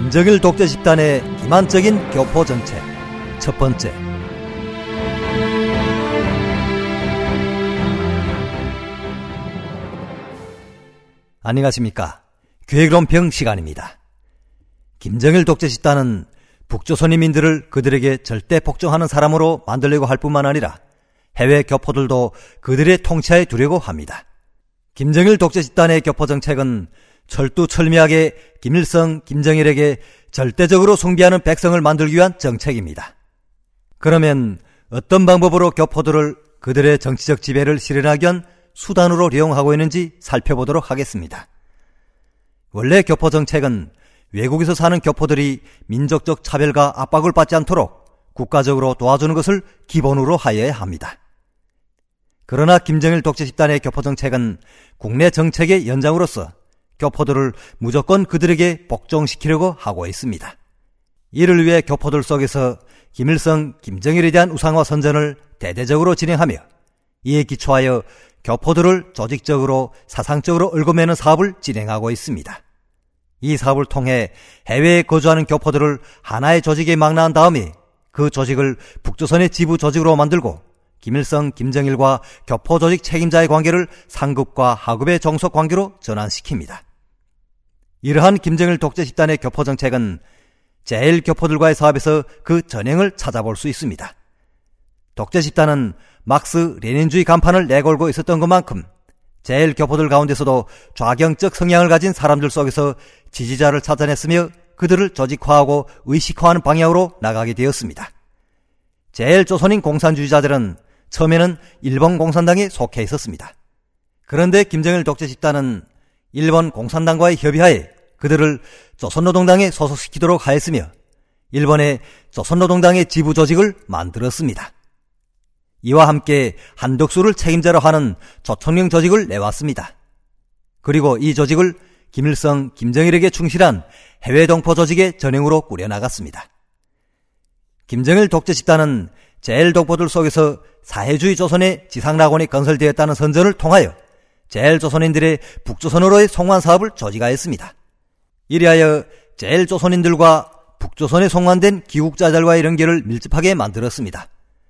김정일 독재 집단의 기만적인 교포 정책. 첫 번째, 안녕하십니까. 기획론평 시간입니다. 김정일 독재 집단은 북조선인민들을 그들에게 절대 복종하는 사람으로 만들려고 할 뿐만 아니라 해외 교포들도 그들의 통치하에 두려고 합니다. 김정일 독재 집단의 교포 정책은 철두철미하게 김일성, 김정일에게 절대적으로 숭배하는 백성을 만들기 위한 정책입니다. 그러면 어떤 방법으로 교포들을 그들의 정치적 지배를 실현하기 위한 수단으로 이용하고 있는지 살펴보도록 하겠습니다. 원래 교포 정책은 외국에서 사는 교포들이 민족적 차별과 압박을 받지 않도록 국가적으로 도와주는 것을 기본으로 하여야 합니다. 그러나 김정일 독재 집단의 교포 정책은 국내 정책의 연장으로서 교포들을 무조건 그들에게 복종시키려고 하고 있습니다. 이를 위해 교포들 속에서 김일성, 김정일에 대한 우상화 선전을 대대적으로 진행하며 이에 기초하여 교포들을 조직적으로 사상적으로 얽어매는 사업을 진행하고 있습니다. 이 사업을 통해 해외에 거주하는 교포들을 하나의 조직에 망라한 다음에 그 조직을 북조선의 지부 조직으로 만들고 김일성, 김정일과 교포 조직 책임자의 관계를 상급과 하급의 종속 관계로 전환시킵니다. 이러한 김정일 독재 집단의 교포 정책은 제1교포들과의 사업에서 그 전형을 찾아볼 수 있습니다. 독재 집단은 막스 레닌주의 간판을 내걸고 있었던 것만큼 제1교포들 가운데서도 좌경적 성향을 가진 사람들 속에서 지지자를 찾아냈으며 그들을 조직화하고 의식화하는 방향으로 나가게 되었습니다. 제1조선인 공산주의자들은 처음에는 일본 공산당에 속해 있었습니다. 그런데 김정일 독재 집단은 일본 공산당과의 협의하에 그들을 조선노동당에 소속시키도록 하였으며 일본의 조선노동당의 지부 조직을 만들었습니다. 이와 함께 한덕수를 책임자로 하는 조총령 조직을 내왔습니다. 그리고 이 조직을 김일성, 김정일에게 충실한 해외동포 조직의 전형으로 꾸려나갔습니다. 김정일 독재 집단은 제1동포들 속에서 사회주의 조선의 지상낙원이 건설되었다는 선전을 통하여 제1조선인들의 북조선으로의 송환 사업을 조직하였습니다. 이리하여 제1조선인들과 북조선에 송환된 귀국자들과의 연결을 밀접하게 만들었습니다.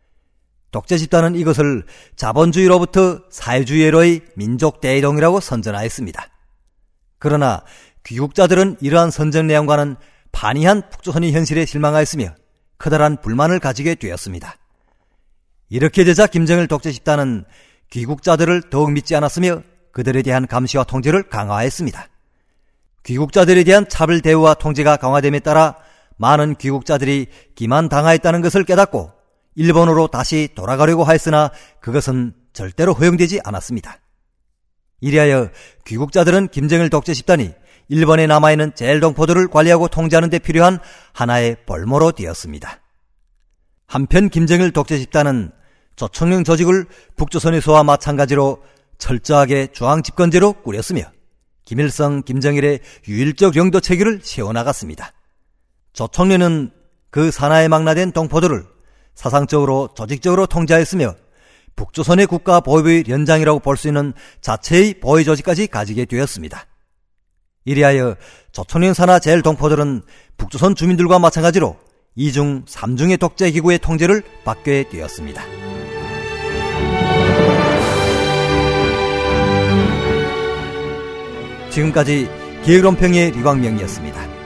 독재 집단은 이것을 자본주의로부터 사회주의로의 민족 대이동이라고 선전하였습니다. 그러나 귀국자들은 이러한 선전 내용과는 반이한 북조선의 현실에 실망하였으며 커다란 불만을 가지게 되었습니다. 이렇게 되자 김정일 독재 집단은 귀국자들을 더욱 믿지 않았으며 그들에 대한 감시와 통제를 강화했습니다. 귀국자들에 대한 차별 대우와 통제가 강화됨에 따라 많은 귀국자들이 기만당하였다는 것을 깨닫고 일본으로 다시 돌아가려고 하였으나 그것은 절대로 허용되지 않았습니다. 이리하여 귀국자들은 김정일 독재 집단이 일본에 남아있는 제1동포들을 관리하고 통제하는 데 필요한 하나의 볼모로 되었습니다. 한편 김정일 독재 집단은 조총령 조직을 북조선에서와 마찬가지로 철저하게 중앙집권제로 꾸렸으며 김일성, 김정일의 유일적 영도 체계를 세워나갔습니다. 조총련은 그 산하에 망라된 동포들을 사상적으로 조직적으로 통제하였으며 북조선의 국가 보위의 연장이라고 볼 수 있는 자체의 보위 조직까지 가지게 되었습니다. 이리하여 조총련 산하 제1동포들은 북조선 주민들과 마찬가지로 2중, 3중의 독재기구의 통제를 받게 되었습니다. 지금까지 기획론평의 리광명이었습니다.